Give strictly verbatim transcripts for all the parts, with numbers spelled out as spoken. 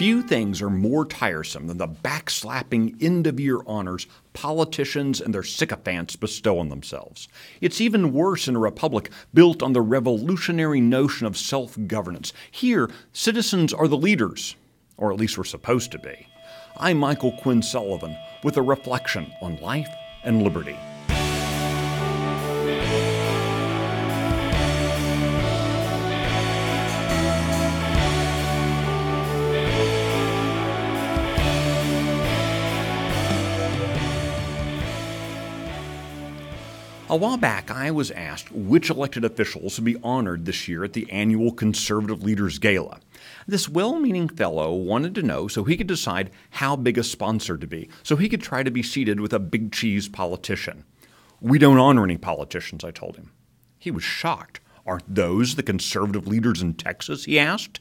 Few things are more tiresome than the backslapping end-of-year honors politicians and their sycophants bestow on themselves. It's even worse in a republic built on the revolutionary notion of self-governance. Here, citizens are the leaders, or at least we're supposed to be. I'm Michael Quinn Sullivan with a reflection on life and liberty. A while back, I was asked which elected officials would be honored this year at the annual Conservative Leaders Gala. This well-meaning fellow wanted to know so he could decide how big a sponsor to be, so he could try to be seated with a big cheese politician. We don't honor any politicians, I told him. He was shocked. Aren't those the conservative leaders in Texas, he asked.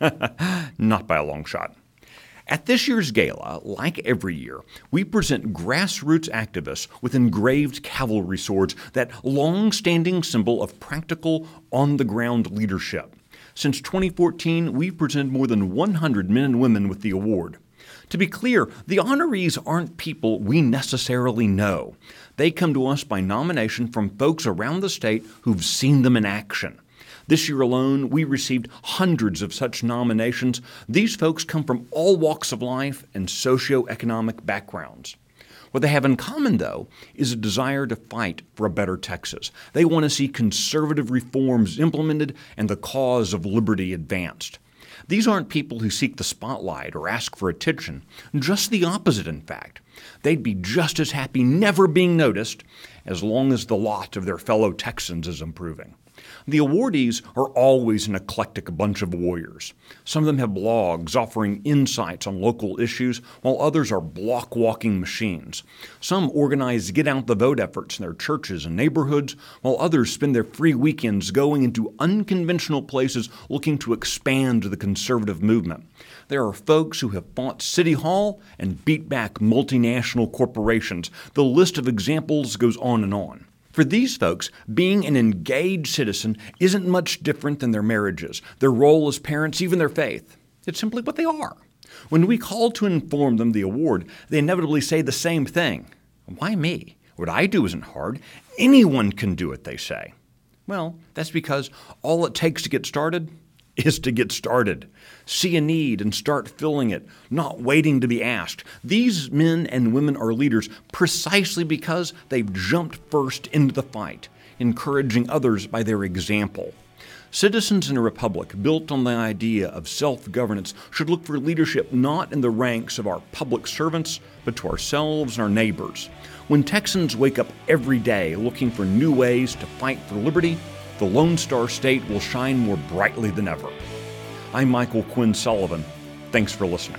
Not by a long shot. At this year's gala, like every year, we present grassroots activists with engraved cavalry swords, that long-standing symbol of practical, on-the-ground leadership. Since twenty fourteen, we've presented more than one hundred men and women with the award. To be clear, the honorees aren't people we necessarily know. They come to us by nomination from folks around the state who've seen them in action. This year alone, we received hundreds of such nominations. These folks come from all walks of life and socioeconomic backgrounds. What they have in common, though, is a desire to fight for a better Texas. They want to see conservative reforms implemented and the cause of liberty advanced. These aren't people who seek the spotlight or ask for attention. Just the opposite, in fact. They'd be just as happy never being noticed as long as the lot of their fellow Texans is improving. The awardees are always an eclectic bunch of warriors. Some of them have blogs offering insights on local issues, while others are block-walking machines. Some organize get-out-the-vote efforts in their churches and neighborhoods, while others spend their free weekends going into unconventional places looking to expand the conservative movement. There are folks who have fought City Hall and beat back multinational corporations. The list of examples goes on and on. For these folks, being an engaged citizen isn't much different than their marriages, their role as parents, even their faith. It's simply what they are. When we call to inform them the award, they inevitably say the same thing. Why me? What I do isn't hard. Anyone can do it, they say. Well, that's because all it takes to get started is to get started. See a need and start filling it, not waiting to be asked. These men and women are leaders precisely because they've jumped first into the fight, encouraging others by their example. Citizens in a republic built on the idea of self-governance should look for leadership not in the ranks of our public servants, but to ourselves and our neighbors. When Texans wake up every day looking for new ways to fight for liberty, the Lone Star State will shine more brightly than ever. I'm Michael Quinn Sullivan. Thanks for listening.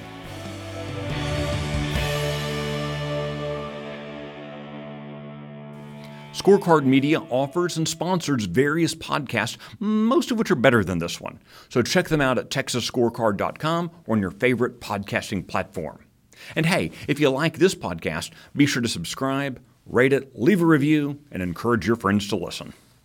Scorecard Media offers and sponsors various podcasts, most of which are better than this one. So check them out at texas scorecard dot com or on your favorite podcasting platform. And hey, if you like this podcast, be sure to subscribe, rate it, leave a review, and encourage your friends to listen.